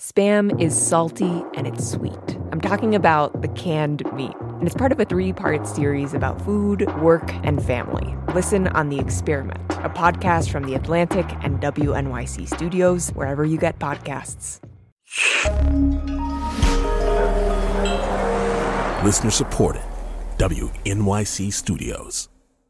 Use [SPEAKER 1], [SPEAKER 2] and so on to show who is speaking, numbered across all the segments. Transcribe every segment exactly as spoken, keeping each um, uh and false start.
[SPEAKER 1] Spam is salty and it's sweet. I'm talking about the canned meat, and it's part of a three-part series about food, work, and family. Listen on The Experiment, a podcast from The Atlantic and W N Y C Studios, wherever you get podcasts.
[SPEAKER 2] Listener supported. W N Y C Studios.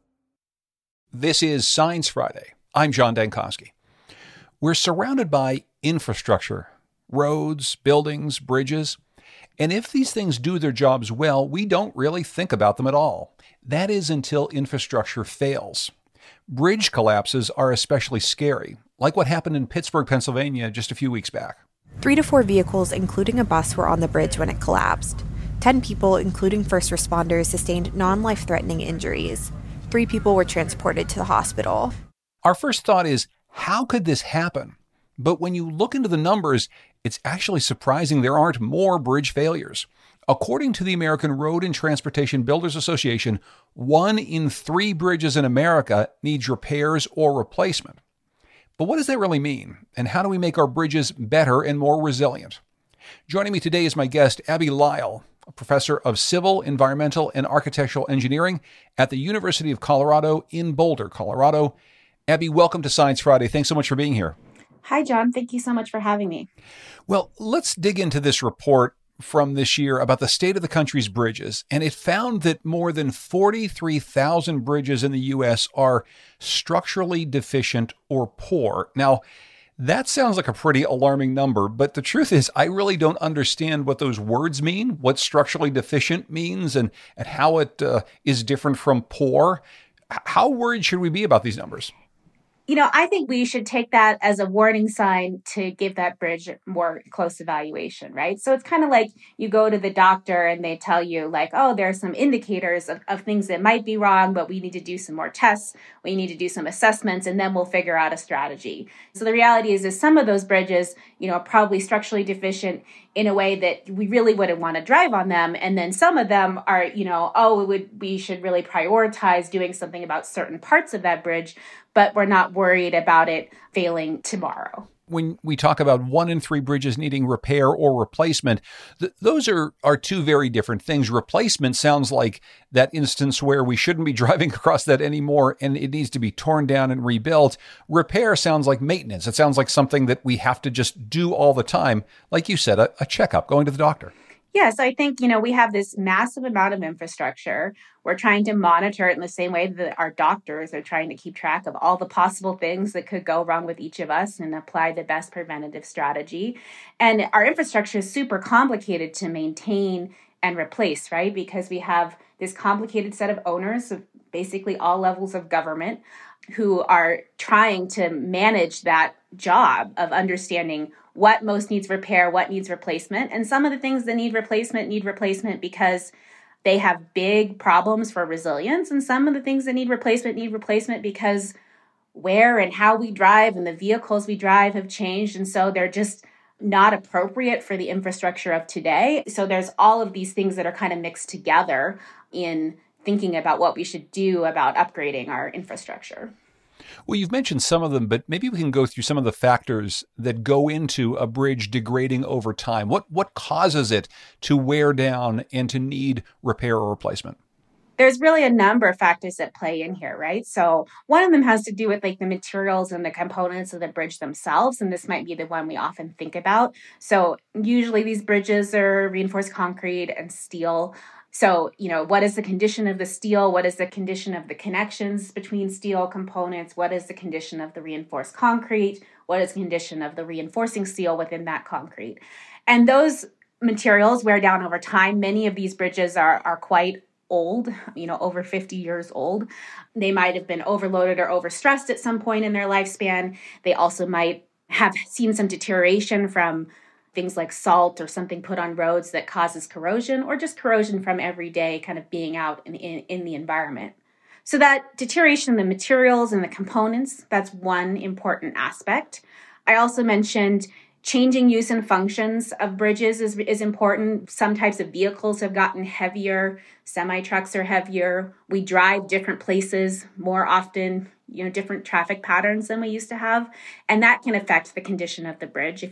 [SPEAKER 3] This is Science Friday. I'm John Dankosky. We're surrounded by infrastructure, roads, buildings, bridges. And if these things do their jobs well, we don't really think about them at all. That is until infrastructure fails. Bridge collapses are especially scary, like what happened in Pittsburgh, Pennsylvania just a few weeks back.
[SPEAKER 4] Three to four vehicles, including a bus, were on the bridge when it collapsed. Ten people, including first responders, sustained non-life-threatening injuries. Three people were transported to the hospital.
[SPEAKER 3] Our first thought is, how could this happen? But when you look into the numbers, it's actually surprising there aren't more bridge failures. According to the American Road and Transportation Builders Association, one in three bridges in America needs repairs or replacement. But what does that really mean? And how do we make our bridges better and more resilient? Joining me today is my guest, Abby Lyle, a professor of civil, environmental, and architectural engineering at the University of Colorado in Boulder, Colorado. Abby, welcome to Science Friday. Thanks so much for being here.
[SPEAKER 5] Hi, John. Thank you so much for having me.
[SPEAKER 3] Well, let's dig into this report from this year about the state of the country's bridges. And it found that more than forty-three thousand bridges in the U S are structurally deficient or poor. Now, that sounds like a pretty alarming number, but the truth is I really don't understand what those words mean, what structurally deficient means, and, and how it uh, is different from poor. H- how worried should we be about these numbers?
[SPEAKER 5] You know, I think we should take that as a warning sign to give that bridge more close evaluation, right? So it's kind of like you go to the doctor and they tell you like, oh, there are some indicators of, of things that might be wrong, but we need to do some more tests. We need to do some assessments, and then we'll figure out a strategy. So the reality is, is some of those bridges, you know, are probably structurally deficient in a way that we really wouldn't want to drive on them. And then some of them are, you know, oh, it would, we should really prioritize doing something about certain parts of that bridge, but we're not worried about it failing tomorrow.
[SPEAKER 3] When we talk about one in three bridges needing repair or replacement, th- those are, are two very different things. Replacement sounds like that instance where we shouldn't be driving across that anymore and it needs to be torn down and rebuilt. Repair sounds like maintenance. It sounds like something that we have to just do all the time. Like you said, a, a checkup, going to the doctor.
[SPEAKER 5] Yes, I think, you know, we have this massive amount of infrastructure. We're trying to monitor it in the same way that our doctors are trying to keep track of all the possible things that could go wrong with each of us and apply the best preventative strategy. And our infrastructure is super complicated to maintain and replace, right? Because we have this complicated set of owners of basically all levels of government who are trying to manage that job of understanding what most needs repair, what needs replacement. And some of the things that need replacement need replacement because they have big problems for resilience. And some of the things that need replacement need replacement because where and how we drive and the vehicles we drive have changed. And so they're just not appropriate for the infrastructure of today. So there's all of these things that are kind of mixed together in thinking about what we should do about upgrading our infrastructure.
[SPEAKER 3] Well, you've mentioned some of them, but maybe we can go through some of the factors that go into a bridge degrading over time. What what causes it to wear down and to need repair or replacement?
[SPEAKER 5] There's really a number of factors that play in here, right? So one of them has to do with like the materials and the components of the bridge themselves. And this might be the one we often think about. So usually these bridges are reinforced concrete and steel. So, you know, what is the condition of the steel? What is the condition of the connections between steel components? What is the condition of the reinforced concrete? What is the condition of the reinforcing steel within that concrete? And those materials wear down over time. Many of these bridges are, are quite old, you know, over fifty years old. They might have been overloaded or overstressed at some point in their lifespan. They also might have seen some deterioration from things like salt or something put on roads that causes corrosion, or just corrosion from every day kind of being out in, in, in the environment. So that deterioration in the materials and the components, that's one important aspect. I also mentioned changing use and functions of bridges is, is important. Some types of vehicles have gotten heavier. Semi-trucks are heavier. We drive different places more often, you know, different traffic patterns than we used to have. And that can affect the condition of the bridge if you're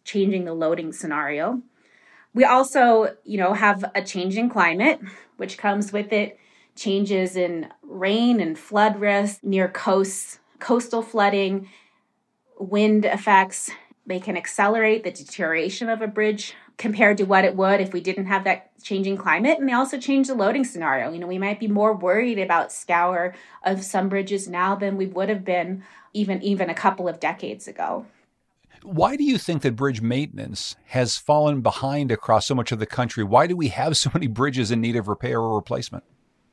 [SPEAKER 5] changing the loading scenario. We also, you know, have a changing climate, which comes with it changes in rain and flood risk near coasts, coastal flooding, wind effects. They can accelerate the deterioration of a bridge compared to what it would if we didn't have that changing climate. And they also change the loading scenario. You know, we might be more worried about scour of some bridges now than we would have been even, even a couple of decades ago.
[SPEAKER 3] Why do you think that bridge maintenance has fallen behind across so much of the country? Why do we have so many bridges in need of repair or replacement?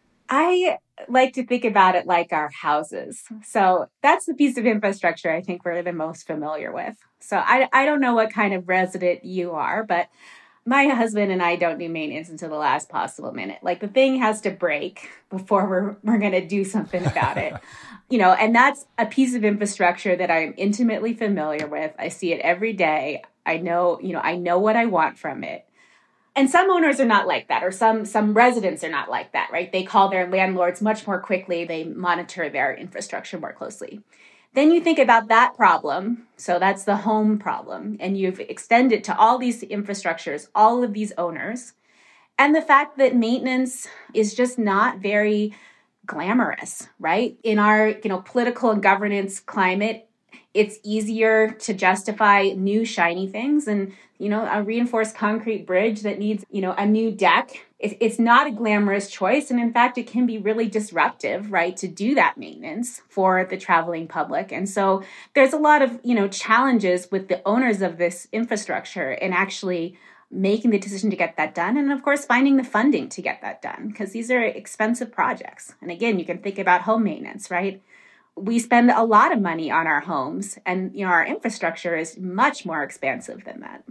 [SPEAKER 5] I like to think about it like our houses. So that's the piece of infrastructure I think we're the most familiar with. So I, I don't know what kind of resident you are, but my husband and I don't do maintenance until the last possible minute. Like the thing has to break before we're we're going to do something about it. You know, and that's a piece of infrastructure that I'm intimately familiar with. I see it every day. I know, you know, I know what I want from it. And some owners are not like that, or some some residents are not like that, right? They call their landlords much more quickly. They monitor their infrastructure more closely. Then you think about that problem. So that's the home problem. And you've extended to all these infrastructures, all of these owners. And the fact that maintenance is just not very glamorous, right? In our, you know, political and governance climate, it's easier to justify new shiny things and, you know, a reinforced concrete bridge that needs, you know, a new deck. It's not a glamorous choice. And in fact, it can be really disruptive, right, to do that maintenance for the traveling public. And so there's a lot of, you know, challenges with the owners of this infrastructure in actually making the decision to get that done. And of course, finding the funding to get that done, because these are expensive projects. And again, you can think about home maintenance, right? We spend a lot of money on our homes, and, you know, our infrastructure is much more expensive than that.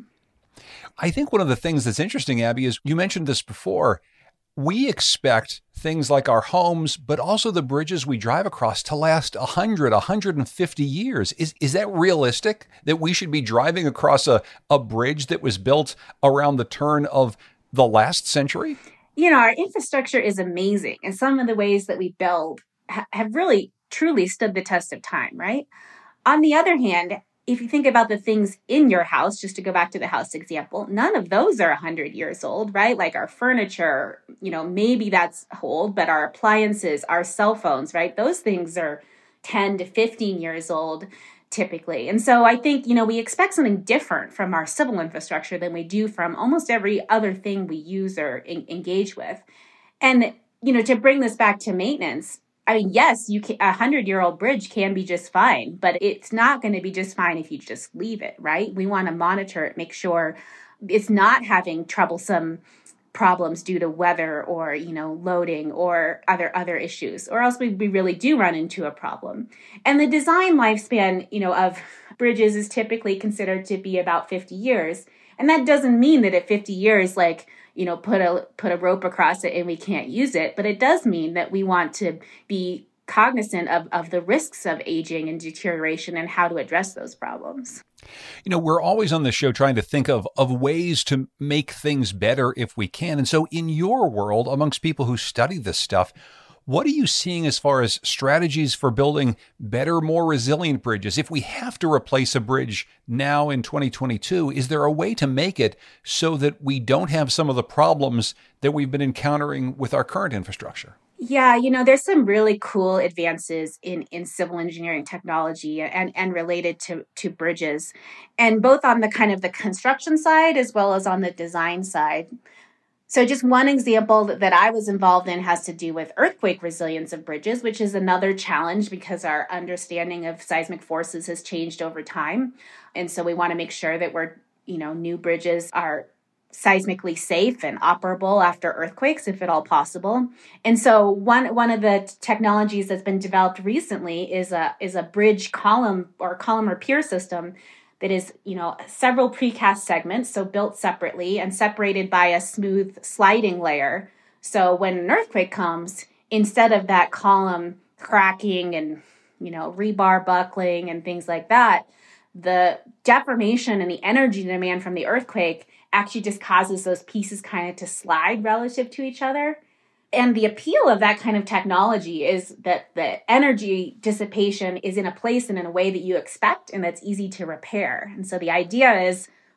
[SPEAKER 3] I think one of the things that's interesting, Abby, is you mentioned this before. We expect things like our homes, but also the bridges we drive across to last one hundred, one hundred fifty years. Is is that realistic, that we should be driving across a, a bridge that was built around the turn of the last century?
[SPEAKER 5] You know, our infrastructure is amazing. And some of the ways that we build ha- have really, truly stood the test of time, right? On the other hand, if you think about the things in your house, just to go back to the house example, none of those are one hundred years old, right? Like our furniture, you know, maybe that's old, but our appliances, our cell phones, right? Those things are ten to fifteen years old typically. And so I think, you know, we expect something different from our civil infrastructure than we do from almost every other thing we use or en- engage with. And, you know, to bring this back to maintenance, I mean, yes, you can, a hundred-year-old bridge can be just fine, but it's not going to be just fine if you just leave it, right? We want to monitor it, make sure it's not having troublesome problems due to weather or, you know, loading or other other issues, or else we, we really do run into a problem. And the design lifespan, you know, of bridges is typically considered to be about fifty years. And that doesn't mean that at fifty years, like, you know, put a put a rope across it and we can't use it. But it does mean that we want to be cognizant of, of the risks of aging and deterioration and how to address those problems.
[SPEAKER 3] You know, we're always on the show trying to think of, of ways to make things better if we can. And so in your world, amongst people who study this stuff, what are you seeing as far as strategies for building better, more resilient bridges? If we have to replace a bridge now in twenty twenty-two, is there a way to make it so that we don't have some of the problems that we've been encountering with our current infrastructure?
[SPEAKER 5] Yeah, you know, there's some really cool advances in, in civil engineering technology and, and related to, to bridges, and both on the kind of the construction side as well as on the design side. So just one example that I was involved in has to do with earthquake resilience of bridges, which is another challenge because our understanding of seismic forces has changed over time. And so we want to make sure that we're, you know, new bridges are seismically safe and operable after earthquakes, if at all possible. And so one one of the technologies that's been developed recently is a is a bridge column or column or pier system that is, you know, several precast segments, so built separately and separated by a smooth sliding layer. So when an earthquake comes, instead of that column cracking and, you know, rebar buckling and things like that, the deformation and the energy demand from the earthquake actually just causes those pieces kind of to slide relative to each other. And the appeal of that kind of technology is that the energy dissipation is in a place and in a way that you expect and that's easy to repair. And so the idea is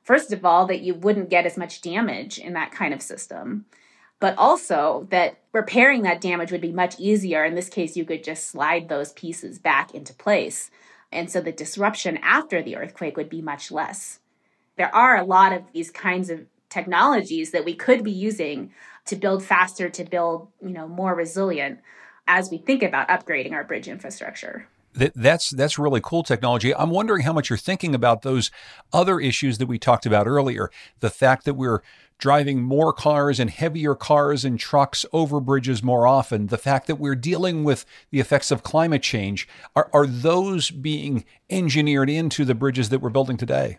[SPEAKER 5] first of all, that you wouldn't get as much damage in that kind of system, but also that repairing that damage would be much easier. In this case, you could just slide those pieces back into place. And so the disruption after the earthquake would be much less. There are a lot of these kinds of technologies that we could be using to build faster, to build, you know, more resilient as we think about upgrading our bridge infrastructure.
[SPEAKER 3] That, that's that's really cool technology. I'm wondering how much you're thinking about those other issues that we talked about earlier. The fact that we're driving more cars and heavier cars and trucks over bridges more often, the fact that we're dealing with the effects of climate change. Are, are those being engineered into the bridges that we're building today?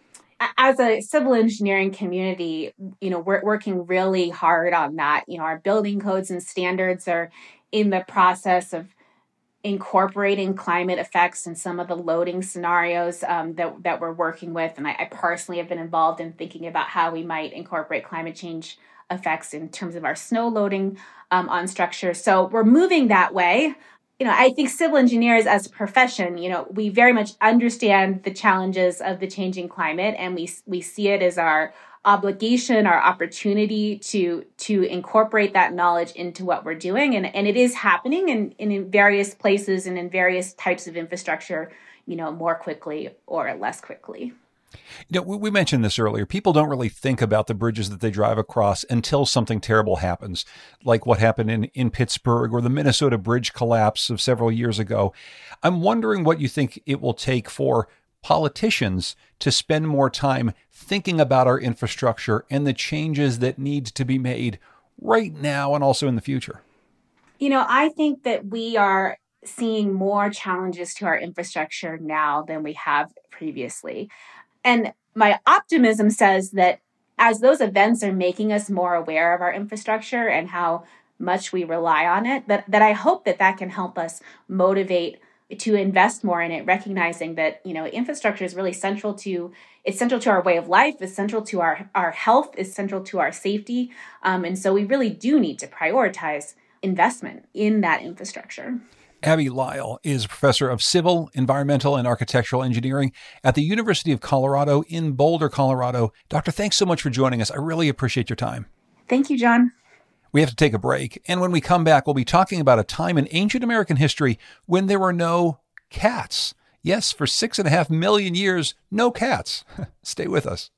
[SPEAKER 5] As a civil engineering community, you know, we're working really hard on that. You know, our building codes and standards are in the process of incorporating climate effects in some of the loading scenarios um, that, that we're working with. And I, I personally have been involved in thinking about how we might incorporate climate change effects in terms of our snow loading um, on structures. So we're moving that way. You know, I think civil engineers as a profession, you know, we very much understand the challenges of the changing climate, and we we see it as our obligation, our opportunity to to incorporate that knowledge into what we're doing. And, and it is happening in, in various places and in various types of infrastructure, you know, more quickly or less quickly.
[SPEAKER 3] You know, we mentioned this earlier. People don't really think about the bridges that they drive across until something terrible happens, like what happened in, in Pittsburgh or the Minnesota bridge collapse of several years ago. I'm wondering what you think it will take for politicians to spend more time thinking about our infrastructure and the changes that need to be made right now and also in the future.
[SPEAKER 5] You know, I think that we are seeing more challenges to our infrastructure now than we have previously. And my optimism says that as those events are making us more aware of our infrastructure and how much we rely on it, that, that I hope that that can help us motivate to invest more in it, recognizing that, you know, infrastructure is really central to, it's central to our way of life, it's central to our, our health, it's central to our safety. Um, and so we really do need to prioritize investment in that infrastructure.
[SPEAKER 3] Abby Lyle is a professor of civil, environmental, and architectural engineering at the University of Colorado in Boulder, Colorado. Doctor, thanks so much for joining us. I really appreciate your time.
[SPEAKER 5] Thank you, John.
[SPEAKER 3] We have to take a break. And when we come back, we'll be talking about a time in ancient American history when there were no cats. Yes, for six and a half million years, no cats. Stay with us.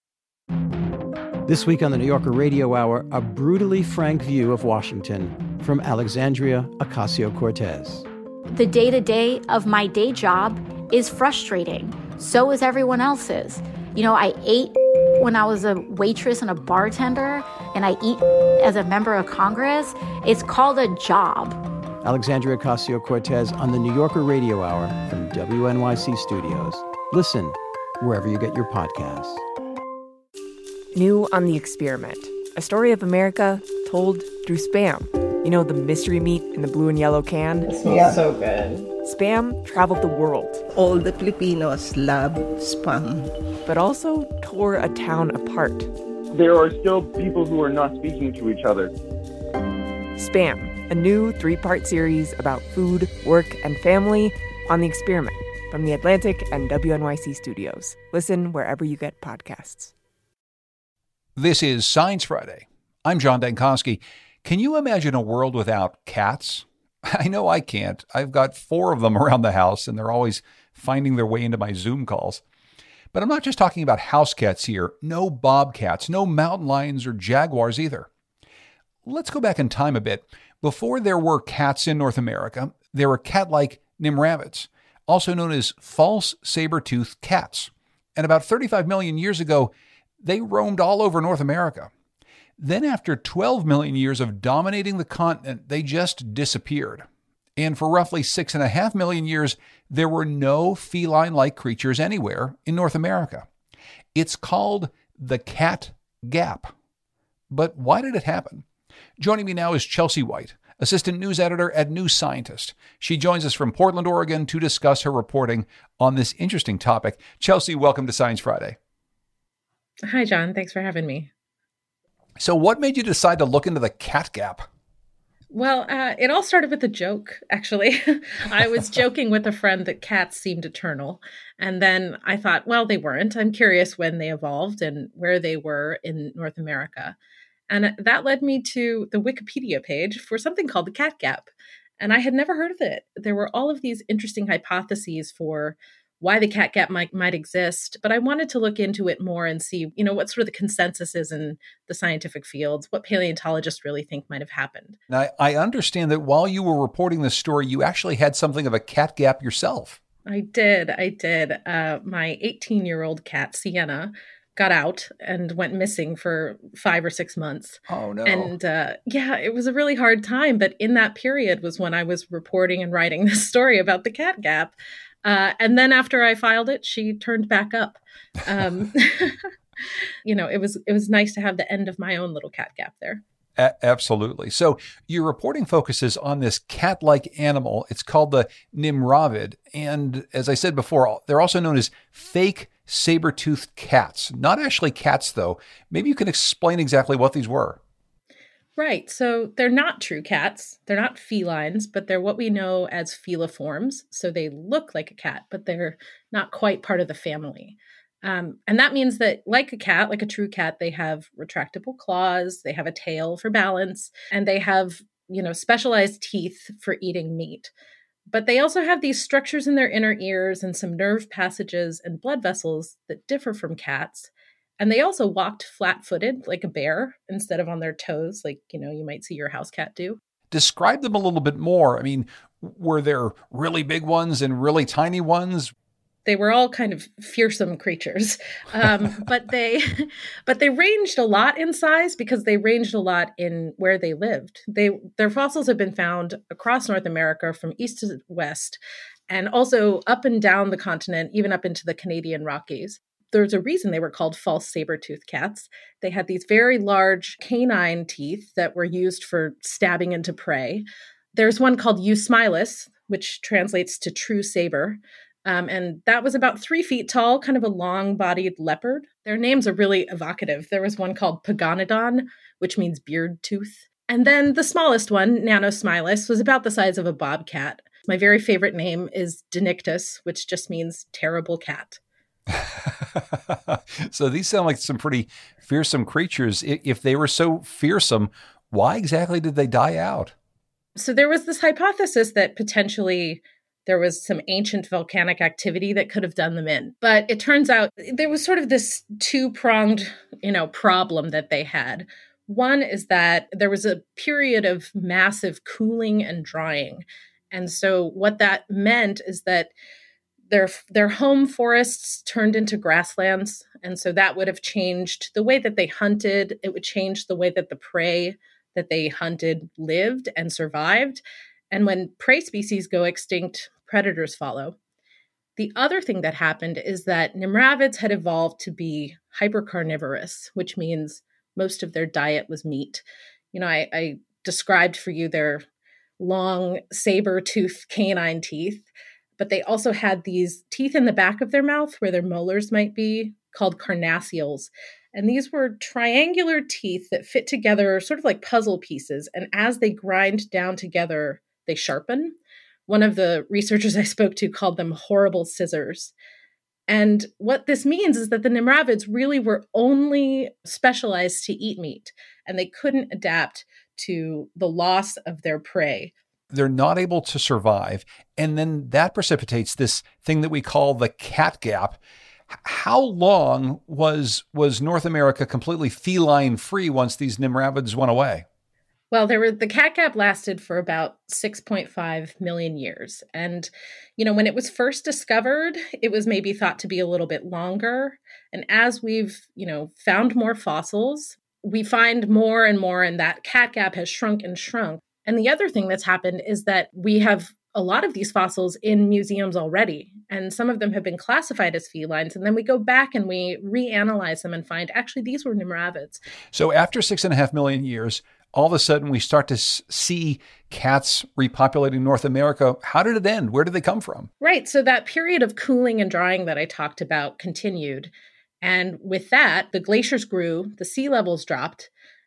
[SPEAKER 6] This week on the New Yorker Radio Hour, a brutally frank view of Washington from Alexandria Ocasio-Cortez.
[SPEAKER 7] The day-to-day of my day job is frustrating. So is everyone else's. You know, I ate when I was a waitress and a bartender, and I eat as a member of Congress. It's called a job.
[SPEAKER 6] Alexandria Ocasio-Cortez on the New Yorker Radio Hour from W N Y C Studios. Listen wherever you get your podcasts.
[SPEAKER 1] New on The Experiment, a story of America told through Spam. You know, the mystery meat in the blue and yellow can?
[SPEAKER 8] It smells yeah. so good.
[SPEAKER 1] Spam traveled the world.
[SPEAKER 8] All the Filipinos love Spam.
[SPEAKER 1] But also tore a town apart.
[SPEAKER 9] There are still people who are not speaking to each other.
[SPEAKER 1] Spam, a new three-part series about food, work, and family on The Experiment from The Atlantic and W N Y C Studios. Listen wherever you get podcasts.
[SPEAKER 3] This is Science Friday. I'm John Dankosky. Can you imagine a world without cats? I know I can't. I've got four of them around the house, and they're always finding their way into my Zoom calls. But I'm not just talking about house cats here. No bobcats, no mountain lions or jaguars either. Let's go back in time a bit. Before there were cats in North America, there were cat-like nimrabbits, also known as false saber-toothed cats. And about thirty-five million years ago, they roamed all over North America. Then after twelve million years of dominating the continent, they just disappeared. And for roughly six and a half million years, there were no feline-like creatures anywhere in North America. It's called the Cat Gap. But why did it happen? Joining me now is Chelsea White, assistant news editor at New Scientist. She joins us from Portland, Oregon to discuss her reporting on this interesting topic. Chelsea, welcome to Science Friday.
[SPEAKER 10] Hi, John. Thanks for having me.
[SPEAKER 3] So what made you decide to look into the Cat Gap?
[SPEAKER 10] Well, uh, it all started with a joke, actually. I was joking with a friend that cats seemed eternal. And then I thought, well, they weren't. I'm curious when they evolved and where they were in North America. And that led me to the Wikipedia page for something called the cat gap. And I had never heard of it. There were all of these interesting hypotheses for why the cat gap might, might exist, but I wanted to look into it more and see, you know, what sort of the consensus is in the scientific fields, what paleontologists really think might have happened.
[SPEAKER 3] Now, I understand that while you were reporting this story, you actually had something of a cat gap yourself.
[SPEAKER 10] I did. I did. Uh, my eighteen-year-old cat, Sienna, got out and went missing for five or six months.
[SPEAKER 3] Oh, no.
[SPEAKER 10] And uh, yeah, it was a really hard time. But in that period was when I was reporting and writing this story about the cat gap. Uh, and then after I filed it, she turned back up. Um, you know, it was it was nice to have the end of my own little cat gap there.
[SPEAKER 3] A- absolutely. So your reporting focuses on this cat-like animal. It's called the Nimravid. And as I said before, they're also known as fake saber-toothed cats. Not actually cats, though. Maybe you can explain exactly what these were.
[SPEAKER 10] Right. So they're not true cats. They're not felines, but they're what we know as feliforms. So they look like a cat, but they're not quite part of the family. Um, and that means that like a cat, like a true cat, they have retractable claws, they have a tail for balance, and they have, you know, specialized teeth for eating meat. But they also have these structures in their inner ears and some nerve passages and blood vessels that differ from cats. And they also walked flat-footed like a bear instead of on their toes, like, you know, you might see your house cat do.
[SPEAKER 3] Describe them a little bit more. I mean, were there really big ones and really tiny ones?
[SPEAKER 10] They were all kind of fearsome creatures, um, but they, but they ranged a lot in size because they ranged a lot in where they lived. They their fossils have been found across North America from east to west, and also up and down the continent, even up into the Canadian Rockies. There's a reason they were called false saber-toothed cats. They had these very large canine teeth that were used for stabbing into prey. There's one called Eusmilus, which translates to true saber. Um, and that was about three feet tall, kind of a long-bodied leopard. Their names are really evocative. There was one called Pagonodon, which means beard tooth. And then the smallest one, Nanosmilus, was about the size of a bobcat. My very favorite name is Denictus, which just means terrible cat.
[SPEAKER 3] So these sound like some pretty fearsome creatures. If they were so fearsome, why exactly did they die out?
[SPEAKER 10] So there was this hypothesis that potentially there was some ancient volcanic activity that could have done them in. But it turns out there was sort of this two-pronged, you know, problem that they had. One is that there was a period of massive cooling and drying. And so what that meant is that Their their home forests turned into grasslands, and so that would have changed the way that they hunted. It would change the way that the prey that they hunted lived and survived. And when prey species go extinct, predators follow. The other thing that happened is that Nimravids had evolved to be hypercarnivorous, which means most of their diet was meat. You know, I, I described for you their long saber-toothed canine teeth. But they also had these teeth in the back of their mouth where their molars might be, called carnassials. And these were triangular teeth that fit together sort of like puzzle pieces. And as they grind down together, they sharpen. One of the researchers I spoke to called them horrible scissors. And what this means is that the Nimravids really were only specialized to eat meat, and they couldn't adapt to the loss of their prey.
[SPEAKER 3] They're not able to survive. And then that precipitates this thing that we call the cat gap. How long was was North America completely feline free once these Nimravids went away?
[SPEAKER 10] Well, there were the cat gap lasted for about six point five million years. And, you know, when it was first discovered, it was maybe thought to be a little bit longer. And as we've, you know, found more fossils, we find more and more, and that cat gap has shrunk and shrunk. And the other thing that's happened is that we have a lot of these fossils in museums already, and some of them have been classified as felines. And then we go back and we reanalyze them and find actually these were Nimravids.
[SPEAKER 3] So after six and a half million years, all of a sudden we start to see cats repopulating North America. How did it end? Where did they come from?
[SPEAKER 10] Right. So that period of cooling and drying that I talked about continued. And with that, the glaciers grew, the sea levels dropped.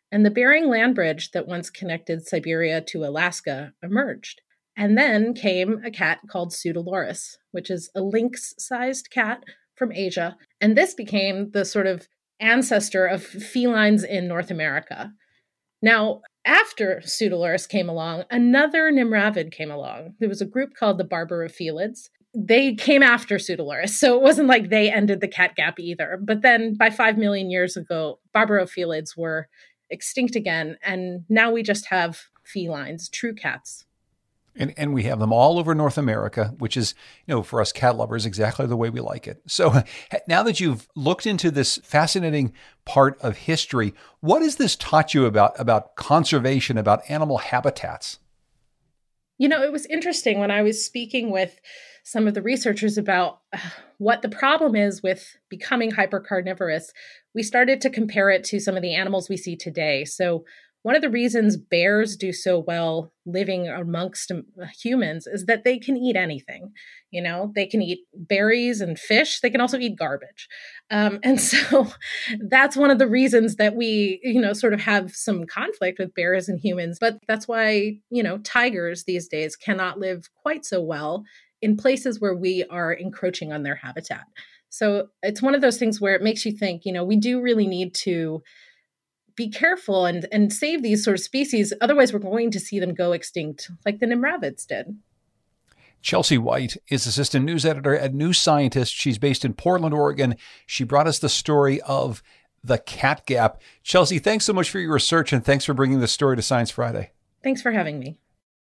[SPEAKER 10] And the Bering Land Bridge that once connected Siberia to Alaska emerged. And then came a cat called Pseudolorus, which is a lynx-sized cat from Asia. And this became the sort of ancestor of felines in North America. Now, after Pseudolorus came along, another Nimravid came along. There was a group called the Barbarophilids. They came after Pseudolorus, so it wasn't like they ended the cat gap either. But then by five million years ago, Barbarophilids were extinct again, and now we just have felines, true cats.
[SPEAKER 3] And, and we have them all over North America, which is, you know, for us cat lovers, exactly the way we like it. So now that you've looked into this fascinating part of history, what has this taught you about, about conservation, about animal habitats?
[SPEAKER 10] You know, it was interesting when I was speaking with some of the researchers about uh, what the problem is with becoming hypercarnivorous. We started to compare it to some of the animals we see today. So one of the reasons bears do so well living amongst humans is that they can eat anything. You know, they can eat berries and fish. They can also eat garbage. Um, and so that's one of the reasons that we, you know, sort of have some conflict with bears and humans. But that's why, you know, tigers these days cannot live quite so well in places where we are encroaching on their habitat. So it's one of those things where it makes you think, you know, we do really need to be careful and, and save these sort of species. Otherwise, we're going to see them go extinct like the Nimravids did.
[SPEAKER 3] Chelsea White is assistant news editor at New Scientist. She's based in Portland, Oregon. She brought us the story of the cat gap. Chelsea, thanks so much for your research, and thanks for bringing the story to Science Friday.
[SPEAKER 10] Thanks for having me.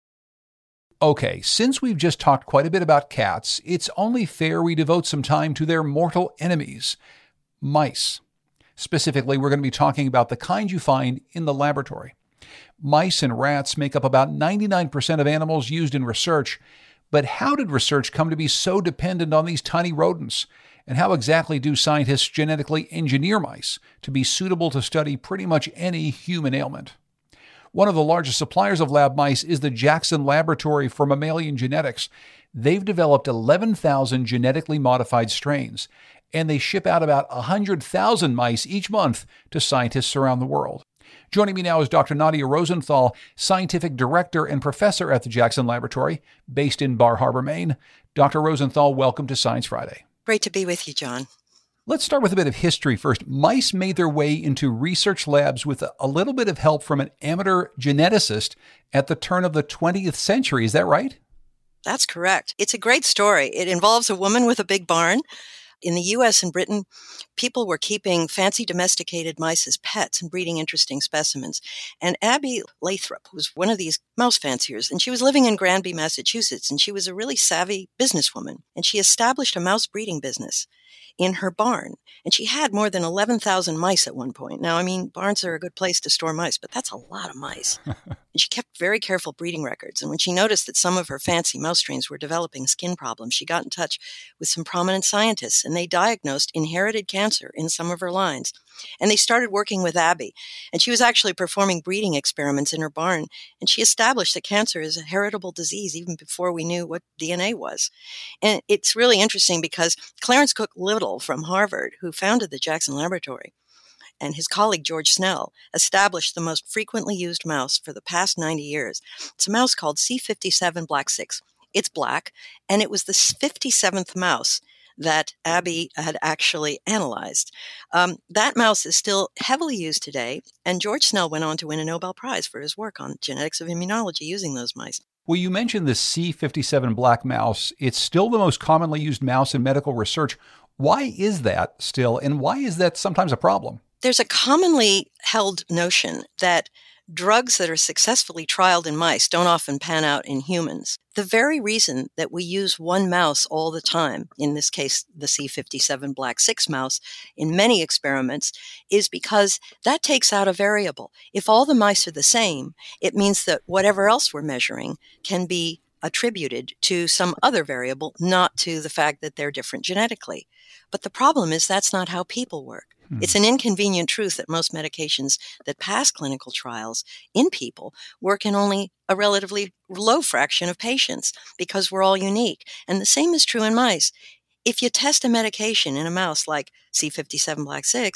[SPEAKER 3] Okay, since we've just talked quite a bit about cats, it's only fair we devote some time to their mortal enemies, mice. Specifically, we're going to be talking about the kind you find in the laboratory. Mice and rats make up about ninety-nine percent of animals used in research. But how did research come to be so dependent on these tiny rodents? And how exactly do scientists genetically engineer mice to be suitable to study pretty much any human ailment? One of the largest suppliers of lab mice is the Jackson Laboratory for Mammalian Genetics. They've developed eleven thousand genetically modified strains, and they ship out about one hundred thousand mice each month to scientists around the world. Joining me now is Doctor Nadia Rosenthal, Scientific Director and Professor at the Jackson Laboratory, based in Bar Harbor, Maine. Doctor Rosenthal, welcome to Science Friday.
[SPEAKER 11] Great to be with you, John.
[SPEAKER 3] Let's start with a bit of history first. Mice made their way into research labs with a little bit of help from an amateur geneticist at the turn of the twentieth century. Is that right?
[SPEAKER 11] That's correct. It's a great story. It involves a woman with a big barn. In the U S and Britain, people were keeping fancy domesticated mice as pets and breeding interesting specimens. And Abby Lathrop was one of these mouse fanciers, and she was living in Granby, Massachusetts, and she was a really savvy businesswoman. And she established a mouse breeding business in her barn. And she had more than eleven thousand mice at one point. Now, I mean, barns are a good place to store mice, but that's a lot of mice. And she kept very careful breeding records. And when she noticed that some of her fancy mouse strains were developing skin problems, she got in touch with some prominent scientists, and they diagnosed inherited cancer in some of her lines. And they started working with Abby. And she was actually performing breeding experiments in her barn. And she established that cancer is a heritable disease even before we knew what D N A was. And it's really interesting because Clarence Cook Little from Harvard, who founded the Jackson Laboratory, and his colleague George Snell established the most frequently used mouse for the past ninety years. It's a mouse called C fifty-seven Black six. It's black, and it was the fifty-seventh mouse that Abby had actually analyzed. Um, that mouse is still heavily used today, and George Snell went on to win a Nobel Prize for his work on genetics of immunology using those mice.
[SPEAKER 3] Well, you mentioned the C fifty-seven black mouse. It's still the most commonly used mouse in medical research. Why is that still, and why is that sometimes a problem?
[SPEAKER 11] There's a commonly held notion that drugs that are successfully trialed in mice don't often pan out in humans. The very reason that we use one mouse all the time, in this case, the C fifty-seven Black six mouse, in many experiments, is because that takes out a variable. If all the mice are the same, it means that whatever else we're measuring can be attributed to some other variable, not to the fact that they're different genetically. But the problem is that's not how people work. Hmm. It's an inconvenient truth that most medications that pass clinical trials in people work in only a relatively low fraction of patients because we're all unique. And the same is true in mice. If you test a medication in a mouse like C fifty-seven Black six,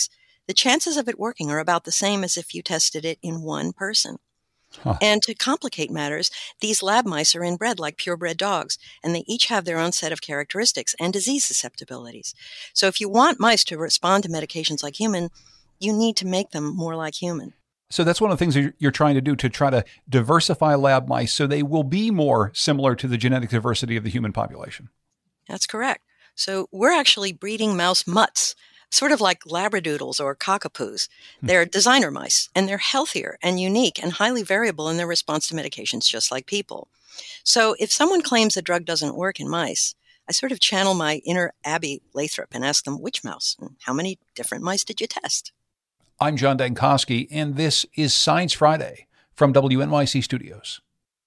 [SPEAKER 11] the chances of it working are about the same as if you tested it in one person.
[SPEAKER 3] Huh.
[SPEAKER 11] And to complicate matters, these lab mice are inbred like purebred dogs, and they each have their own set of characteristics and disease susceptibilities. So if you want mice to respond to medications like human, you need to make them more like human.
[SPEAKER 3] So that's one of the things that you're trying to do, to try to diversify lab mice so they will be more similar to the genetic diversity of the human population.
[SPEAKER 11] That's correct. So we're actually breeding mouse mutts, sort of like labradoodles or cockapoos. They're designer mice, and they're healthier and unique and highly variable in their response to medications, just like people. So if someone claims a drug doesn't work in mice, I sort of channel my inner Abby Lathrop and ask them, which mouse and how many different mice did you test?
[SPEAKER 3] I'm John Dankosky, and this is Science Friday from W N Y C Studios.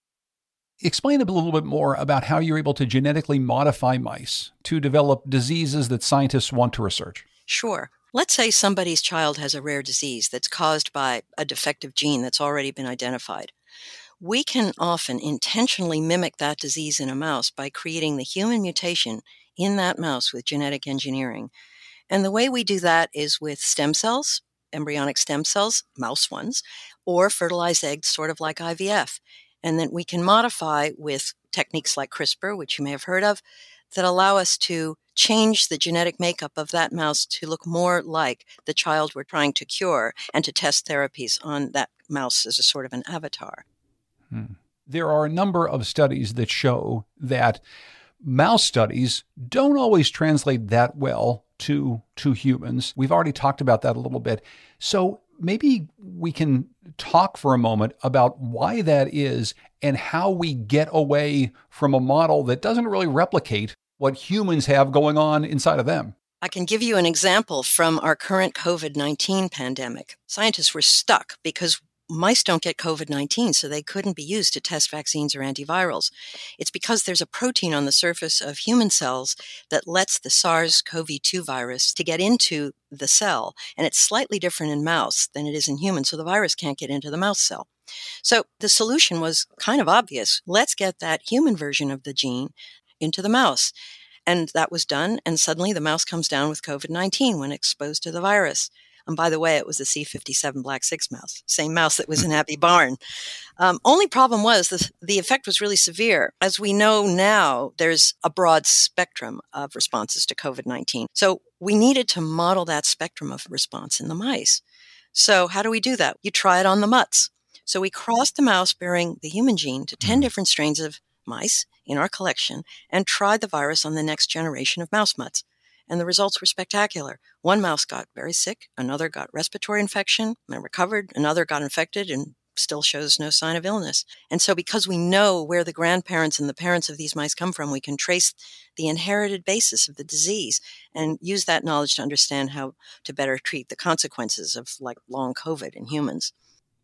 [SPEAKER 3] Explain a little bit more about how you're able to genetically modify mice to develop diseases that scientists want to research.
[SPEAKER 11] Sure. Let's say somebody's child has a rare disease that's caused by a defective gene that's already been identified. We can often intentionally mimic that disease in a mouse by creating the human mutation in that mouse with genetic engineering. And the way we do that is with stem cells, embryonic stem cells, mouse ones, or fertilized eggs, sort of like I V F. And then we can modify with techniques like CRISPR, which you may have heard of, that allow us to change the genetic makeup of that mouse to look more like the child we're trying to cure, and to test therapies on that mouse as a sort of an avatar.
[SPEAKER 3] Hmm. There are a number of studies that show that mouse studies don't always translate that well to, to humans. We've already talked about that a little bit. So maybe we can talk for a moment about why that is and how we get away from a model that doesn't really replicate what humans have going on inside of them.
[SPEAKER 11] I can give you an example from our current COVID nineteen pandemic. Scientists were stuck because mice don't get COVID nineteen, so they couldn't be used to test vaccines or antivirals. It's because there's a protein on the surface of human cells that lets the SARS-C o V two virus to get into the cell, and it's slightly different in mouse than it is in humans, so the virus can't get into the mouse cell. So the solution was kind of obvious. Let's get that human version of the gene into the mouse. And that was done, and suddenly the mouse comes down with COVID nineteen when exposed to the virus. And by the way, it was the C fifty-seven Black six mouse, same mouse that was in Abbey Barn. Um, only problem was the, the effect was really severe. As we know now, there's a broad spectrum of responses to COVID nineteen. So we needed to model that spectrum of response in the mice. So how do we do that? You try it on the mutts. So we crossed the mouse bearing the human gene to ten different strains of mice in our collection and tried the virus on the next generation of mouse mutts. And the results were spectacular. One mouse got very sick, another got respiratory infection and recovered, another got infected and still shows no sign of illness. And so because we know where the grandparents and the parents of these mice come from, we can trace the inherited basis of the disease and use that knowledge to understand how to better treat the consequences of like long COVID in humans.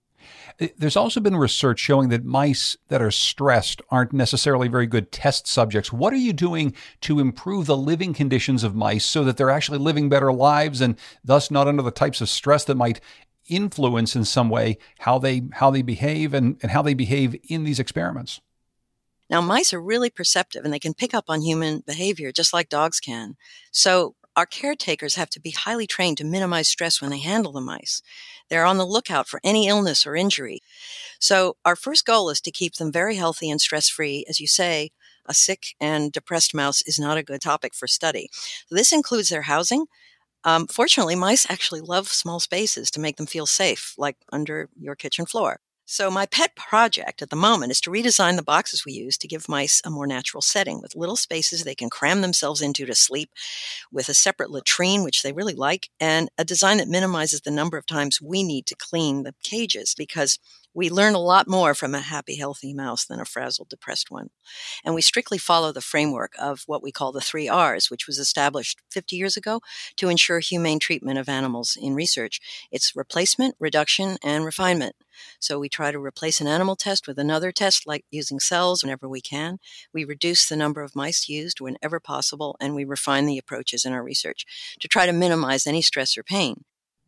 [SPEAKER 3] There's also been research showing that mice that are stressed aren't necessarily very good test subjects. What are you doing to improve the living conditions of mice so that they're actually living better lives and thus not under the types of stress that might influence in some way how they how they behave and, and how they behave in these experiments?
[SPEAKER 11] Now, mice are really perceptive and they can pick up on human behavior just like dogs can. So our caretakers have to be highly trained to minimize stress when they handle the mice. They're on the lookout for any illness or injury. So our first goal is to keep them very healthy and stress-free. As you say, a sick and depressed mouse is not a good topic for study. So this includes their housing. Um, fortunately, mice actually love small spaces to make them feel safe, like under your kitchen floor. So my pet project at the moment is to redesign the boxes we use to give mice a more natural setting with little spaces they can cram themselves into to sleep, with a separate latrine, which they really like, and a design that minimizes the number of times we need to clean the cages, because we learn a lot more from a happy, healthy mouse than a frazzled, depressed one. And we strictly follow the framework of what we call the three R's, which was established fifty years ago to ensure humane treatment of animals in research. It's replacement, reduction, and refinement. So we try to replace an animal test with another test, like using cells whenever we can. We reduce the number of mice used whenever possible, and we refine the approaches in our research to try to minimize any stress or pain.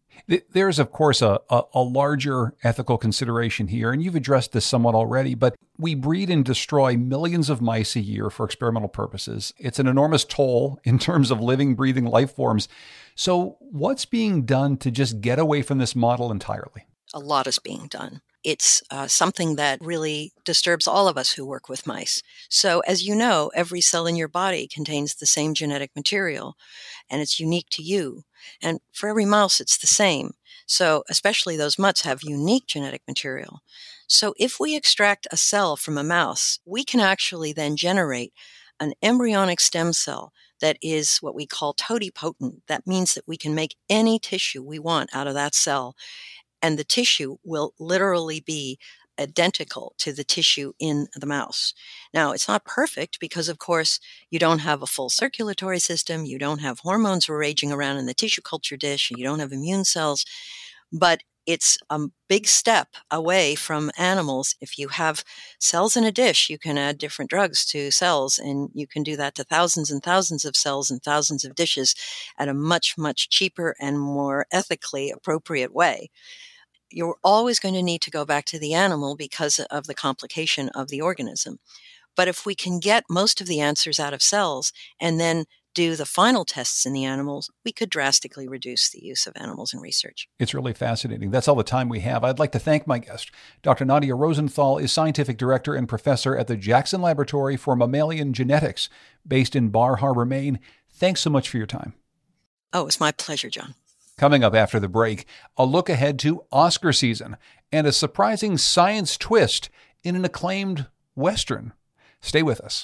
[SPEAKER 3] There's, of course, a, a, a larger ethical consideration here, and you've addressed this somewhat already, but we breed and destroy millions of mice a year for experimental purposes. It's an enormous toll in terms of living, breathing life forms. So what's being done to just get away from this model entirely?
[SPEAKER 11] A lot is being done. It's uh, something that really disturbs all of us who work with mice. So as you know, every cell in your body contains the same genetic material, and it's unique to you. And for every mouse, it's the same. So especially those mutts have unique genetic material. So if we extract a cell from a mouse, we can actually then generate an embryonic stem cell that is what we call totipotent. That means that we can make any tissue we want out of that cell. And the tissue will literally be identical to the tissue in the mouse. Now, it's not perfect because, of course, you don't have a full circulatory system, you don't have hormones raging around in the tissue culture dish, you don't have immune cells, but it's a big step away from animals. If you have cells in a dish, you can add different drugs to cells, and you can do that to thousands and thousands of cells and thousands of dishes at a much, much cheaper and more ethically appropriate way. You're always going to need to go back to the animal because of the complication of the organism. But if we can get most of the answers out of cells and then do the final tests in the animals, we could drastically reduce the use of animals in research.
[SPEAKER 3] It's really fascinating. That's all the time we have. I'd like to thank my guest. Doctor Nadia Rosenthal is scientific director and professor at the Jackson Laboratory for Mammalian Genetics, based in Bar Harbor, Maine. Thanks so much for your time.
[SPEAKER 11] Oh, it's my pleasure, John.
[SPEAKER 3] Coming up after the break, a look ahead to Oscar season and a surprising science twist in an acclaimed Western. Stay with us.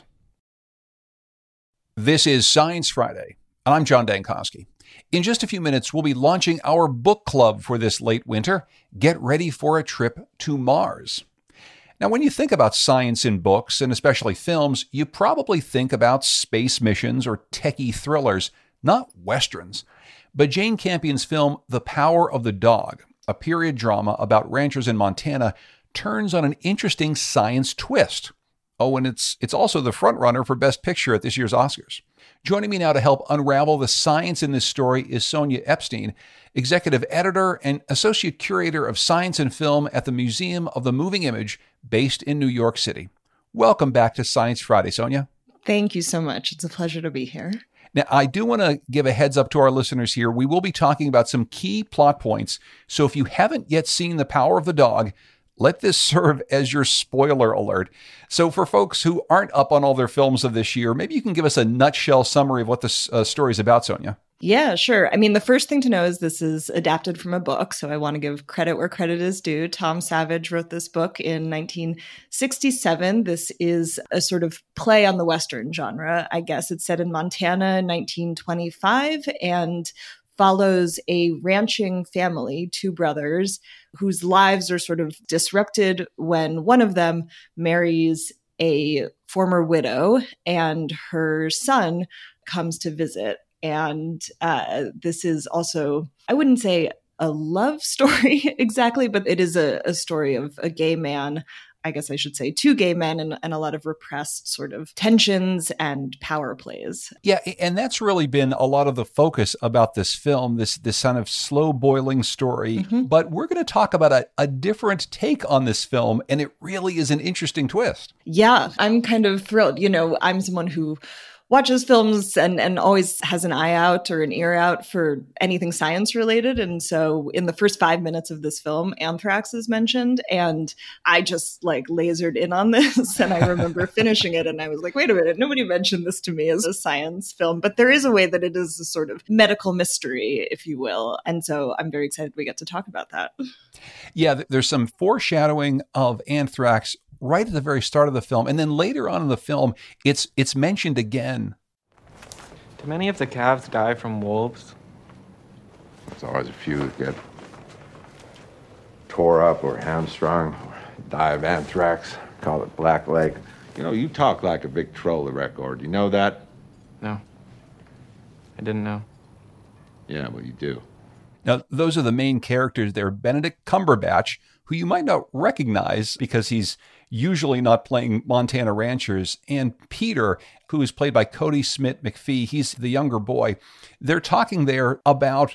[SPEAKER 3] This is Science Friday, and I'm John Dankosky. In just a few minutes, we'll be launching our book club for this late winter. Get ready for a trip to Mars. Now, when you think about science in books, and especially films, you probably think about space missions or techie thrillers, not Westerns. But Jane Campion's film, The Power of the Dog, a period drama about ranchers in Montana, turns on an interesting science twist. Oh, and it's it's also the frontrunner for Best Picture at this year's Oscars. Joining me now to help unravel the science in this story is Sonia Epstein, executive editor and associate curator of science and film at the Museum of the Moving Image, based in New York City. Welcome back to Science Friday, Sonia.
[SPEAKER 12] Thank you so much. It's a pleasure to be here.
[SPEAKER 3] Now, I do want to give a heads up to our listeners here. We will be talking about some key plot points. So if you haven't yet seen The Power of the Dog, let this serve as your spoiler alert. So for folks who aren't up on all their films of this year, maybe you can give us a nutshell summary of what this uh, story is about, Sonia.
[SPEAKER 12] Yeah, sure. I mean, the first thing to know is this is adapted from a book, so I want to give credit where credit is due. Tom Savage wrote this book in nineteen sixty-seven. This is a sort of play on the Western genre, I guess. It's set in Montana in nineteen twenty-five and follows a ranching family, two brothers, whose lives are sort of disrupted when one of them marries a former widow and her son comes to visit. And uh, this is also, I wouldn't say a love story exactly, but it is a, a story of a gay man, I guess I should say two gay men, and, and a lot of repressed sort of tensions and power plays.
[SPEAKER 3] Yeah, and that's really been a lot of the focus about this film, this, this kind of slow boiling story. Mm-hmm. But we're going to talk about a, a different take on this film, and it really is an interesting twist.
[SPEAKER 12] Yeah, I'm kind of thrilled. You know, I'm someone who watches films and, and always has an eye out or an ear out for anything science related. And so in the first five minutes of this film, anthrax is mentioned. And I just like lasered in on this. And I remember finishing it and I was like, wait a minute, nobody mentioned this to me as a science film. But there is a way that it is a sort of medical mystery, if you will. And so I'm very excited we get to talk about that.
[SPEAKER 3] Yeah, there's some foreshadowing of anthrax right at the very start of the film. And then later on in the film, it's it's mentioned again.
[SPEAKER 13] Do many of the calves die from wolves?
[SPEAKER 14] There's always a few that get tore up or hamstrung or die of anthrax. Call it black leg. You know, you talk like a Victrola record. You know that?
[SPEAKER 13] No. I didn't know.
[SPEAKER 14] Yeah, well, you do.
[SPEAKER 3] Now, those are the main characters there. Benedict Cumberbatch, who you might not recognize because he's usually not playing Montana ranchers, and Peter, who is played by Cody Smith McPhee. He's the younger boy. They're talking there about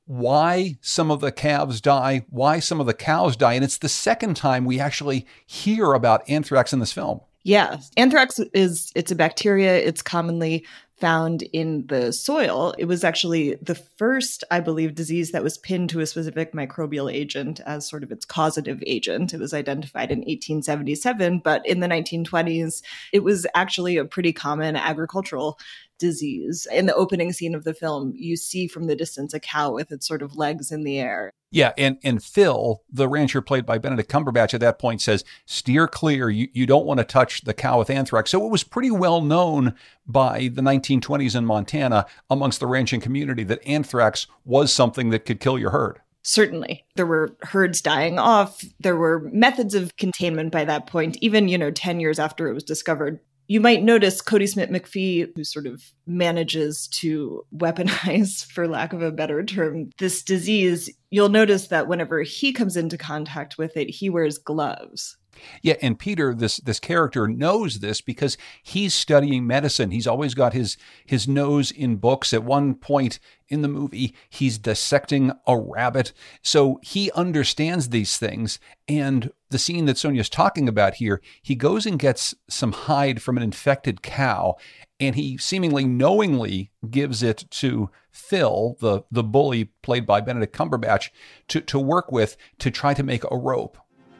[SPEAKER 3] why some of the calves die, why some of the cows die. And it's the second time we actually hear about anthrax in this film.
[SPEAKER 12] Yeah. Anthrax is, it's a bacteria. It's commonly found in the soil. It was actually the first, I believe, disease that was pinned to a specific microbial agent as sort of its causative agent. It was identified in eighteen seventy-seven, but in the nineteen twenties, it was actually a pretty common agricultural disease. In the opening scene of the film, you see from the distance a cow with its sort of legs in the air.
[SPEAKER 3] Yeah, and, and Phil, the rancher played by Benedict Cumberbatch at that point, says, steer clear. You, you don't want to touch the cow with anthrax. So it was pretty well known by the nineteen twenties in Montana amongst the ranching community that anthrax was something that could kill your herd.
[SPEAKER 12] Certainly. There were herds dying off. There were methods of containment by that point, even, you know, ten years after it was discovered. You might notice Cody Smith-McPhee, who sort of manages to weaponize, for lack of a better term, this disease. You'll notice that whenever he comes into contact with it, he wears gloves.
[SPEAKER 3] Yeah, and Peter, this this character, knows this because he's studying medicine. He's always got his his nose in books. At one point in the movie, he's dissecting a rabbit. So he understands these things. And the scene that Sonia's talking about here, he goes and gets some hide from an infected cow, and he seemingly knowingly gives it to Phil, the, the bully played by Benedict Cumberbatch, to, to work with to try to make a rope.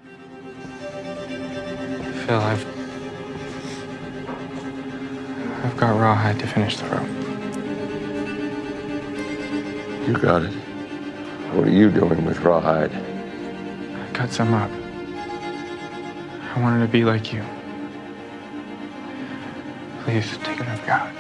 [SPEAKER 13] Phil, I've... I've got rawhide to finish the rope.
[SPEAKER 14] You got it. What are you doing with rawhide?
[SPEAKER 13] I cut some up. I wanted to be like you. Please, take another out.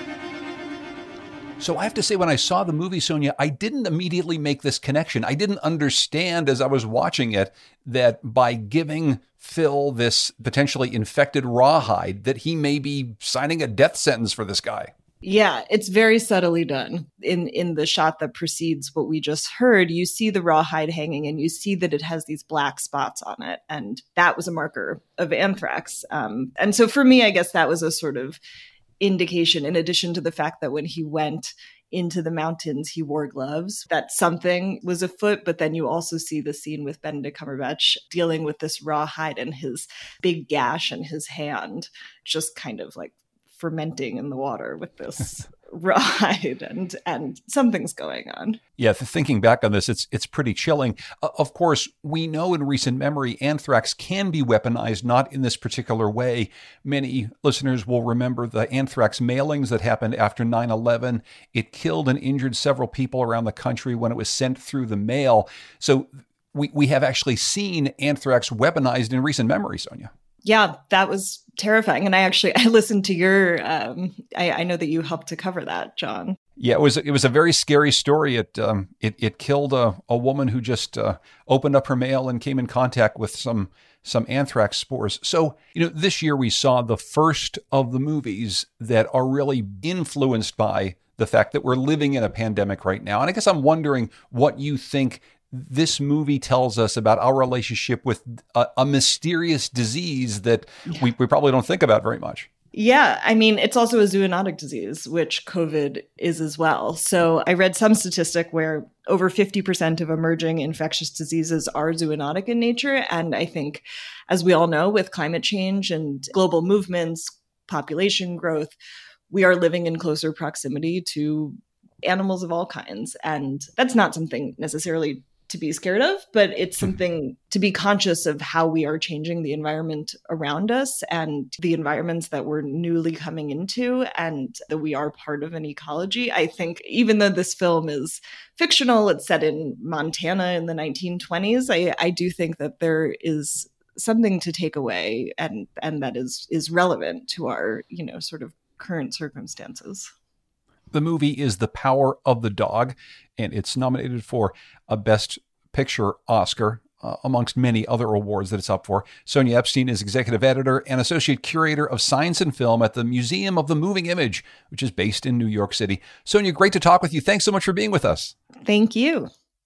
[SPEAKER 3] So I have to say, when I saw the movie, Sonia, I didn't immediately make this connection. I didn't understand as I was watching it that by giving Phil this potentially infected rawhide, that he may be signing a death sentence for this guy.
[SPEAKER 12] Yeah, it's very subtly done. In in the shot that precedes what we just heard, you see the rawhide hanging and you see that it has these black spots on it. And that was a marker of anthrax. Um, and so for me, I guess that was a sort of indication, in addition to the fact that when he went into the mountains, he wore gloves, that something was afoot. But then you also see the scene with Benedict Cumberbatch dealing with this rawhide and his big gash in his hand, just kind of like fermenting in the water with this rawhide, and and something's going on.
[SPEAKER 3] Yeah, thinking back on this, it's it's pretty chilling. Uh, of course, we know in recent memory, anthrax can be weaponized, not in this particular way. Many listeners will remember the anthrax mailings that happened after nine eleven. It killed and injured several people around the country when it was sent through the mail. So we, we have actually seen anthrax weaponized in recent memory, Sonia.
[SPEAKER 12] Yeah, that was terrifying. And I actually, I listened to your, um, I, I know that you helped to cover that, John.
[SPEAKER 3] Yeah, it was it was a very scary story. It um, it, it killed a, a woman who just uh, opened up her mail and came in contact with some some anthrax spores. So, you know, this year we saw the first of the movies that are really influenced by the fact that we're living in a pandemic right now. And I guess I'm wondering what you think this movie tells us about our relationship with a, a mysterious disease that we, we probably don't think about very much.
[SPEAKER 12] Yeah, I mean, it's also a zoonotic disease, which COVID is as well. So I read some statistic where over fifty percent of emerging infectious diseases are zoonotic in nature. And I think, as we all know, with climate change and global movements, population growth, we are living in closer proximity to animals of all kinds. And that's not something necessarily to be scared of, but it's something to be conscious of how we are changing the environment around us and the environments that we're newly coming into, and that we are part of an ecology. I think even though this film is fictional, it's set in Montana in the nineteen twenties, I, I do think that there is something to take away and and that is is relevant to our, you know, sort of current circumstances.
[SPEAKER 3] The movie is The Power of the Dog, and it's nominated for a Best Picture Oscar, uh, amongst many other awards that it's up for. Sonia Epstein is executive editor and associate curator of science and film at the Museum of the Moving Image, which is based in New York City. Sonia, great to talk with you. Thanks so much for being with us.
[SPEAKER 12] Thank you.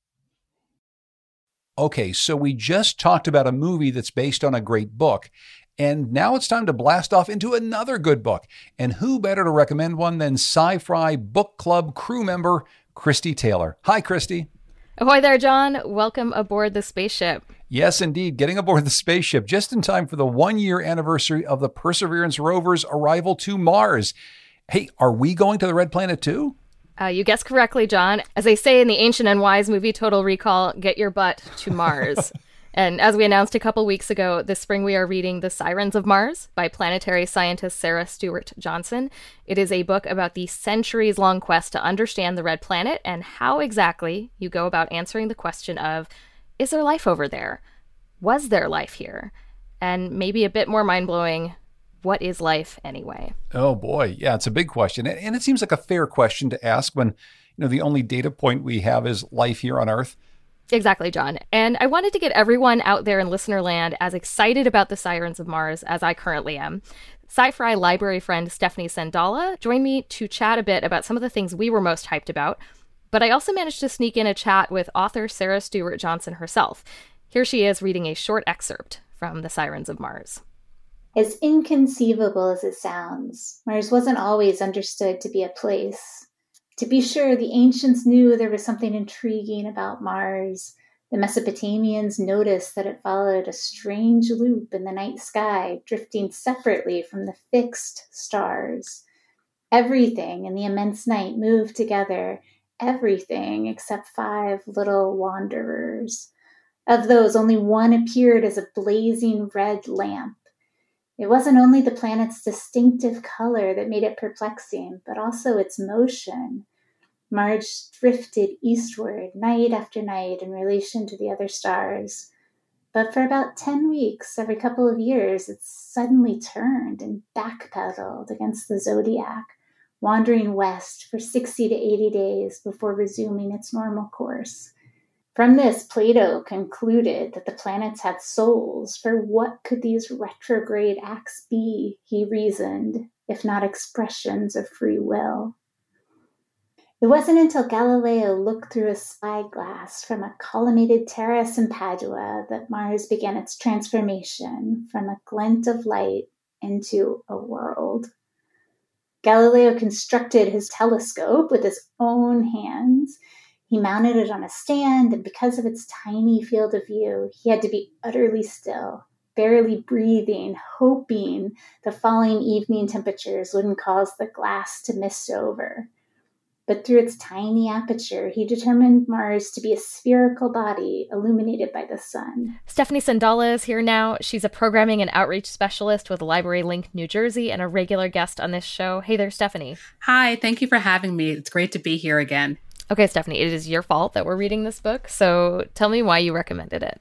[SPEAKER 3] Okay, so we just talked about a movie that's based on a great book. And now it's time to blast off into another good book. And who better to recommend one than Sci-Fi Book Club crew member, Christy Taylor. Hi, Christy.
[SPEAKER 15] Ahoy there, John. Welcome aboard the spaceship.
[SPEAKER 3] Yes, indeed. Getting aboard the spaceship just in time for the one-year anniversary of the Perseverance rover's arrival to Mars. Hey, are we going to the Red Planet too?
[SPEAKER 15] Uh, you guessed correctly, John. As they say in the Ancient and Wise movie Total Recall, get your butt to Mars. And as we announced a couple weeks ago, this spring we are reading The Sirens of Mars by planetary scientist Sarah Stewart Johnson. It is a book about the centuries-long quest to understand the Red Planet and how exactly you go about answering the question of, is there life over there? Was there life here? And maybe a bit more mind-blowing, what is life anyway?
[SPEAKER 3] Oh boy, yeah, it's a big question. And it seems like a fair question to ask when, you know, the only data point we have is life here on Earth.
[SPEAKER 15] Exactly, John. And I wanted to get everyone out there in listener land as excited about the Sirens of Mars as I currently am. Sci-Fi library friend Stephanie Sandala joined me to chat a bit about some of the things we were most hyped about. But I also managed to sneak in a chat with author Sarah Stewart Johnson herself. Here she is reading a short excerpt from The Sirens of Mars.
[SPEAKER 16] As inconceivable as it sounds, Mars wasn't always understood to be a place. To be sure, the ancients knew there was something intriguing about Mars. The Mesopotamians noticed that it followed a strange loop in the night sky, drifting separately from the fixed stars. Everything in the immense night moved together, everything except five little wanderers. Of those, only one appeared as a blazing red lamp. It wasn't only the planet's distinctive color that made it perplexing, but also its motion. Mars drifted eastward night after night in relation to the other stars. But for about ten weeks, every couple of years, it suddenly turned and backpedaled against the zodiac, wandering west for sixty to eighty days before resuming its normal course. From this, Plato concluded that the planets had souls, for what could these retrograde acts be, he reasoned, if not expressions of free will? It wasn't until Galileo looked through a spyglass from a columnated terrace in Padua that Mars began its transformation from a glint of light into a world. Galileo constructed his telescope with his own hands. He mounted it on a stand, and because of its tiny field of view, he had to be utterly still, barely breathing, hoping the falling evening temperatures wouldn't cause the glass to mist over. But through its tiny aperture, he determined Mars to be a spherical body illuminated by the sun.
[SPEAKER 15] Stephanie Sandala is here now. She's a programming and outreach specialist with Library Link New Jersey and a regular guest on this show. Hey there, Stephanie.
[SPEAKER 17] Hi, thank you for having me. It's great to be here again.
[SPEAKER 15] Okay, Stephanie, it is your fault that we're reading this book, so tell me why you recommended it.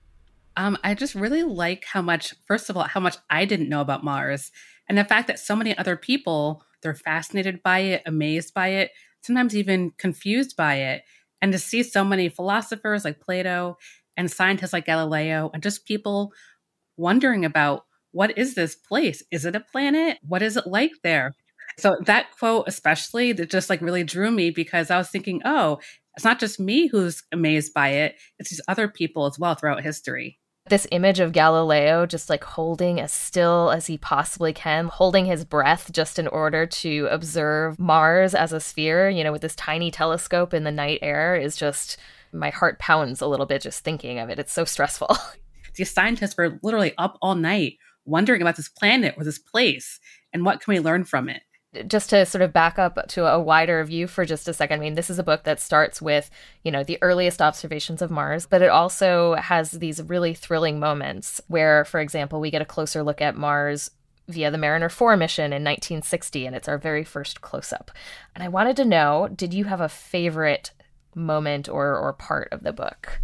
[SPEAKER 17] Um, I just really like how much, first of all, how much I didn't know about Mars, and the fact that so many other people, they're fascinated by it, amazed by it, sometimes even confused by it. And to see so many philosophers like Plato and scientists like Galileo and just people wondering about, what is this place? Is it a planet? What is it like there? So that quote especially, that just like really drew me, because I was thinking, oh, it's not just me who's amazed by it. It's these other people as well throughout history.
[SPEAKER 15] This image of Galileo just like holding as still as he possibly can, holding his breath just in order to observe Mars as a sphere, you know, with this tiny telescope in the night air, is just, my heart pounds a little bit just thinking of it. It's so stressful.
[SPEAKER 17] These scientists were literally up all night wondering about this planet or this place and what can we learn from it.
[SPEAKER 15] Just to sort of back up to a wider view for just a second, I mean, this is a book that starts with, you know, the earliest observations of Mars, but it also has these really thrilling moments where, for example, we get a closer look at Mars via the Mariner four mission in nineteen sixty, and it's our very first close-up. And I wanted to know, did you have a favorite moment or, or part of the book?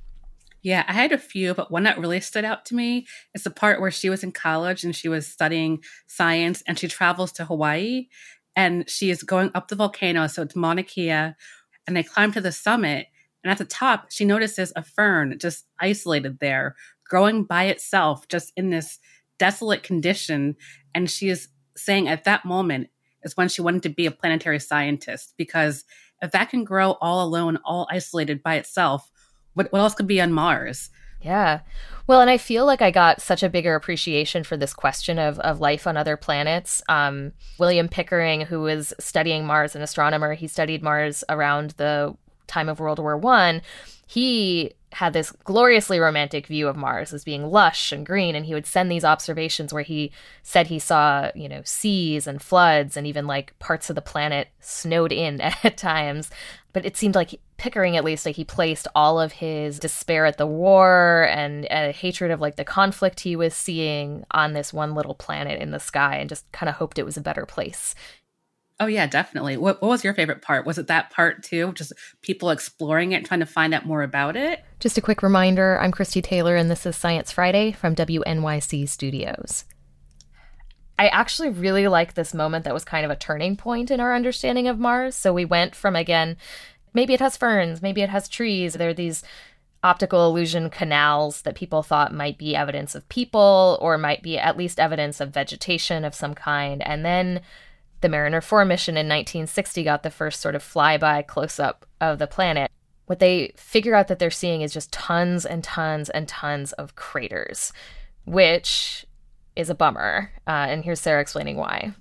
[SPEAKER 17] Yeah, I had a few, but one that really stood out to me is the part where she was in college and she was studying science, and she travels to Hawaii, and she is going up the volcano. So it's Mauna Kea, and they climb to the summit. And at the top, she notices a fern just isolated there, growing by itself, just in this desolate condition. And she is saying at that moment is when she wanted to be a planetary scientist, because if that can grow all alone, all isolated by itself, What what else could be on Mars?
[SPEAKER 15] Yeah. Well, and I feel like I got such a bigger appreciation for this question of, of life on other planets. Um, William Pickering, who was studying Mars, an astronomer, he studied Mars around the time of World War One, he had this gloriously romantic view of Mars as being lush and green, and he would send these observations where he said he saw, you know, seas and floods and even like parts of the planet snowed in at times. But it seemed like Pickering, at least, like he placed all of his despair at the war and a hatred of like the conflict he was seeing on this one little planet in the sky, and just kind of hoped it was a better place.
[SPEAKER 17] Oh, yeah, definitely. What, what was your favorite part? Was it that part, too? Just people exploring it, trying to find out more about it?
[SPEAKER 15] Just a quick reminder, I'm Christy Taylor, and this is Science Friday from W N Y C Studios. I actually really like this moment that was kind of a turning point in our understanding of Mars. So we went from, again, maybe it has ferns, maybe it has trees. There are these optical illusion canals that people thought might be evidence of people, or might be at least evidence of vegetation of some kind. And then the Mariner four mission in nineteen sixty got the first sort of flyby close-up of the planet. What they figure out that they're seeing is just tons and tons and tons of craters, which is a bummer. Uh, and here's Sarah explaining why.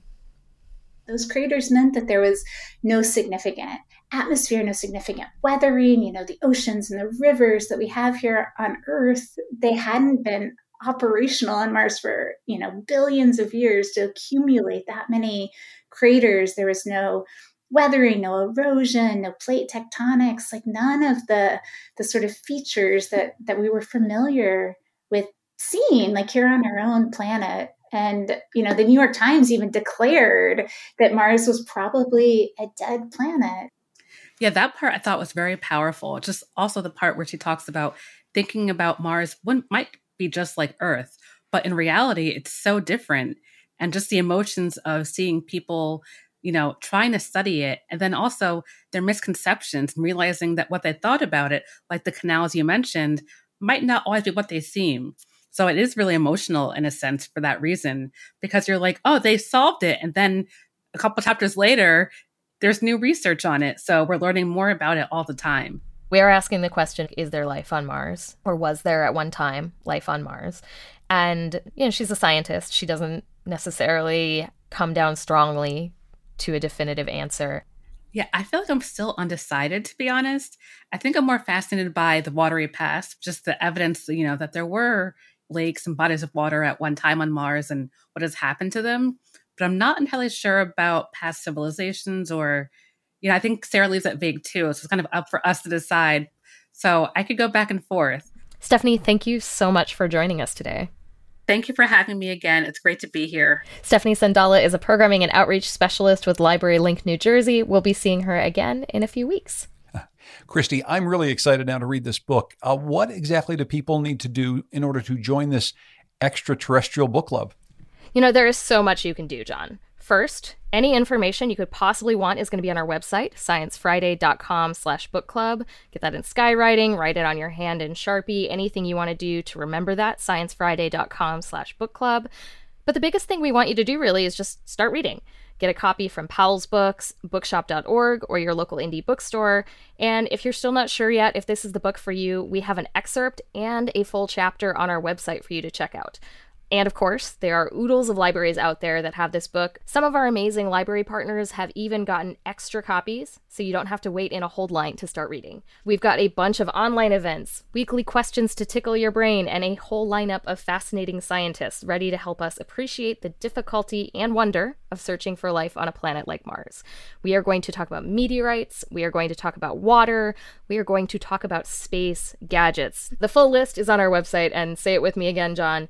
[SPEAKER 16] Those craters meant that there was no significant atmosphere, no significant weathering. You know, the oceans and the rivers that we have here on Earth, they hadn't been operational on Mars for, you know, billions of years to accumulate that many craters. There was no weathering, no erosion, no plate tectonics, like none of the the sort of features that that we were familiar with seeing, like here on our own planet. And, you know, the New York Times even declared that Mars was probably a dead planet.
[SPEAKER 17] Yeah, that part I thought was very powerful. Just also the part where she talks about thinking about Mars one might be just like Earth, but in reality, it's so different. And just the emotions of seeing people, you know, trying to study it, and then also their misconceptions and realizing that what they thought about it, like the canals you mentioned, might not always be what they seem. So it is really emotional in a sense for that reason, because you're like, oh, they solved it. And then a couple of chapters later, there's new research on it. So we're learning more about it all the time.
[SPEAKER 15] We are asking the question, is there life on Mars? Or was there at one time life on Mars? And, you know, she's a scientist. She doesn't necessarily come down strongly to a definitive answer.
[SPEAKER 17] Yeah, I feel like I'm still undecided, to be honest. I think I'm more fascinated by the watery past, just the evidence, you know, that there were lakes and bodies of water at one time on Mars and what has happened to them. But I'm not entirely sure about past civilizations, or, you know, I think Sarah leaves it vague too. So it's kind of up for us to decide. So I could go back and forth.
[SPEAKER 15] Stephanie, thank you so much for joining us today.
[SPEAKER 17] Thank you for having me again. It's great to be here.
[SPEAKER 15] Stephanie Sandala is a programming and outreach specialist with Library Link New Jersey. We'll be seeing her again in a few weeks.
[SPEAKER 3] Christy, I'm really excited now to read this book. Uh, what exactly do people need to do in order to join this extraterrestrial book club?
[SPEAKER 15] You know, there is so much you can do, John. First, any information you could possibly want is going to be on our website, sciencefriday.com slash book club. Get that in skywriting, write it on your hand in Sharpie, anything you want to do to remember that, sciencefriday.com slash book club. But the biggest thing we want you to do really is just start reading. Get a copy from Powell's Books, bookshop dot org, or your local indie bookstore. And if you're still not sure yet if this is the book for you, we have an excerpt and a full chapter on our website for you to check out. And of course, there are oodles of libraries out there that have this book. Some of our amazing library partners have even gotten extra copies, so you don't have to wait in a hold line to start reading. We've got a bunch of online events, weekly questions to tickle your brain, and a whole lineup of fascinating scientists ready to help us appreciate the difficulty and wonder of searching for life on a planet like Mars. We are going to talk about meteorites, we are going to talk about water, we are going to talk about space gadgets. The full list is on our website, and say it with me again, John,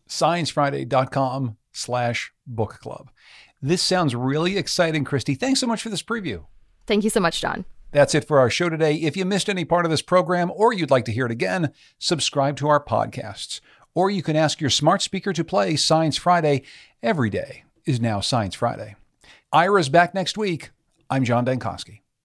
[SPEAKER 3] sciencefriday.com slash book club. This sounds really exciting, Christy. Thanks so much for this preview.
[SPEAKER 15] Thank you so much, John.
[SPEAKER 3] That's it for our show today. If you missed any part of this program or you'd like to hear it again, subscribe to our podcasts. Or you can ask your smart speaker to play Science Friday. Every day is now Science Friday. Ira's back next week. I'm John Dankosky.